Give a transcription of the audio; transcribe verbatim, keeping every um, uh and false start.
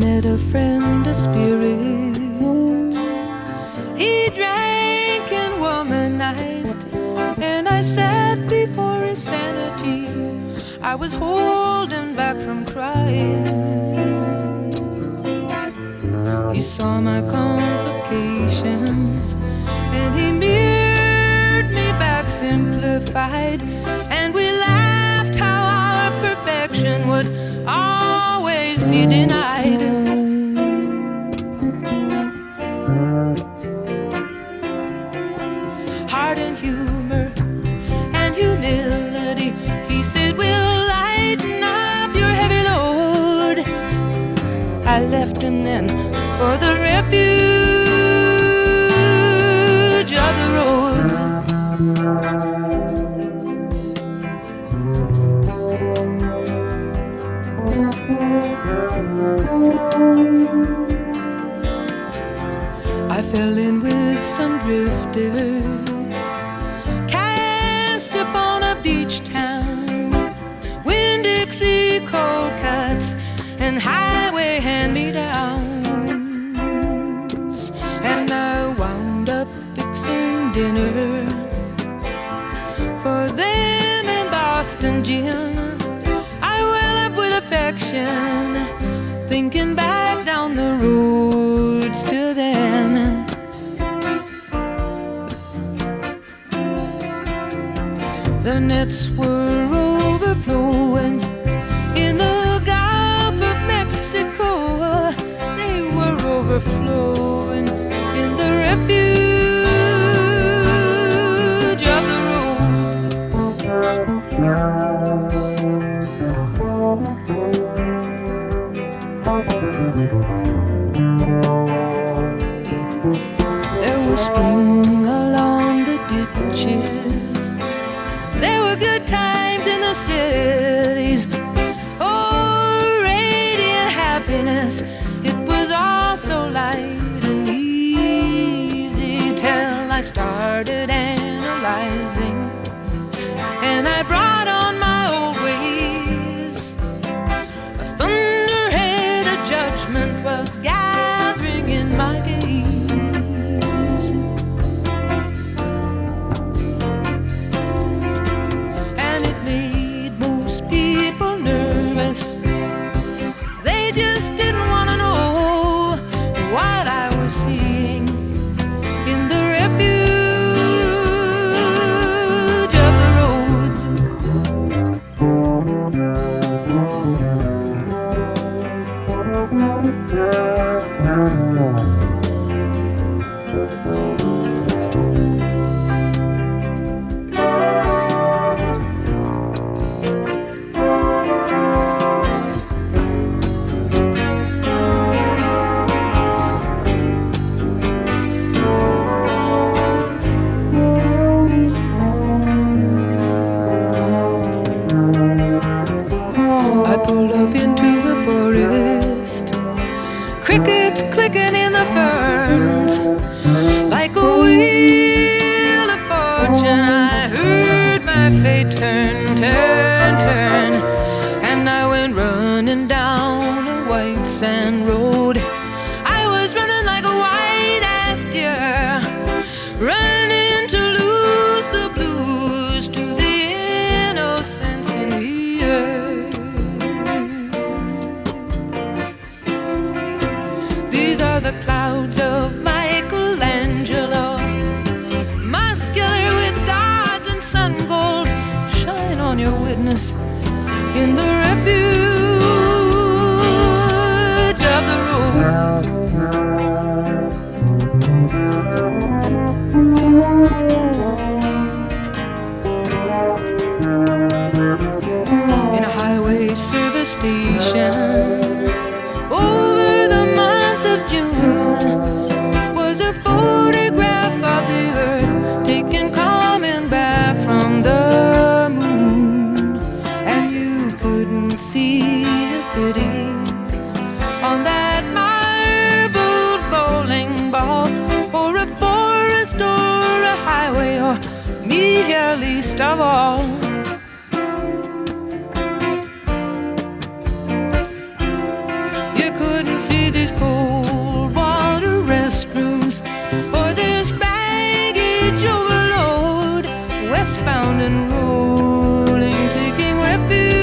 met a friend of spirit. He drank and womanized, and I sat before his sanity. I was holding back from crying. He saw my complications, and he mirrored me back simplified, and we laughed how our perfection would always be denied. Heart and humor and humility, he said, will lighten up your heavy load. I left him then for the refuge of the roads. I fell in with some drifters, cast upon a beach town, Winn-Dixie cold cuts and highway hand-me-downs. And I wound up fixing dinner for them in Boston Gym. I well up with affection, thinking back down the roads till then. The nets were overflowing in the Gulf of Mexico. They were overflowing in the refuge of the roads. There was spring along the ditches. There were good times in the cities. Oh, radiant happiness. It was all so light and easy till I started analyzing, and I brought on my old ways. A thunderhead of judgment was gathering in my gaze. Just didn't want to know what I was seeing in the refuge of the roads. Crickets clicking in the ferns, like a wheel of fortune. I heard my fate turn, turn, turn, and I went running down a white sand road. I was running like a white-ass deer, running to lose the blues to the innocence in the earth. These are the clouds of Michelangelo, muscular with gods and sun gold. Shine on your witness in the refuge of the roads. In a highway service station, over the month of June, was a photograph of the earth taken coming back from the moon. And you couldn't see a city on that marbled bowling ball, or a forest, or a highway, or me here least of all. You couldn't see round and rolling, taking refuge